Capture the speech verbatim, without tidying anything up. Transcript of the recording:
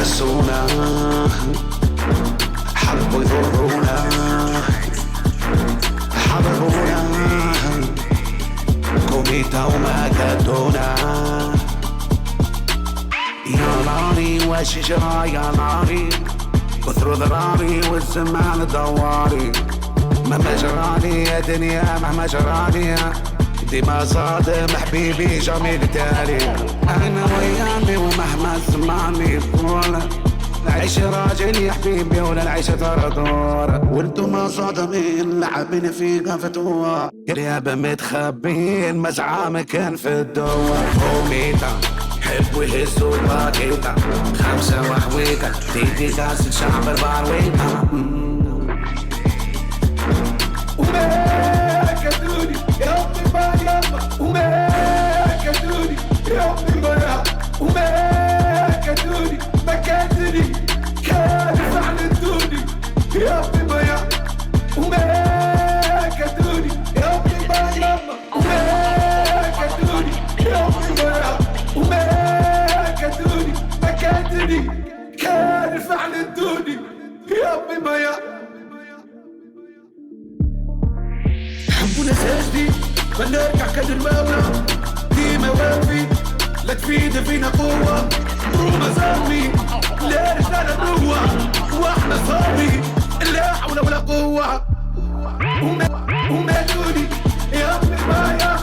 يمسونا حبوا يضرونا حضرونا كوميتا وما كدونا يا ناري وش جرى يا ناري كثر ضراري والزمان دواري مهما جرالي يا دنيا مهما جرالي ديما صادم حبيبي جميل تالي انا ويامي ومهما سمعني طول العيش راجل يا حبيبي ولا العيش ترى دور وانتم صادمين لعبين في قفتوها كريابة متخبين مزعة كان في الدور كوميتا حبوا يهزوا الباكيتا خمسة وحويتا تيجي كاسة شعب البارويتا وما كدوني يا أمي ما يما وما كدوني يا أمي ما وما كدوني ما كدوني كان فعل الدوني يا أمي ما وما كدوني يا أمي ما يما وما كدوني يا أمي ما وما كدوني ما كدوني كان فعل الدوني يا أمي ما حبونا ساجدي فنرجع كد المولى ديما وافي لا تفيد فينا قوة روما زامي لا رجال بروة واحنا صامي لا حول ولا قوة وما وما دوني يا أمي ما يا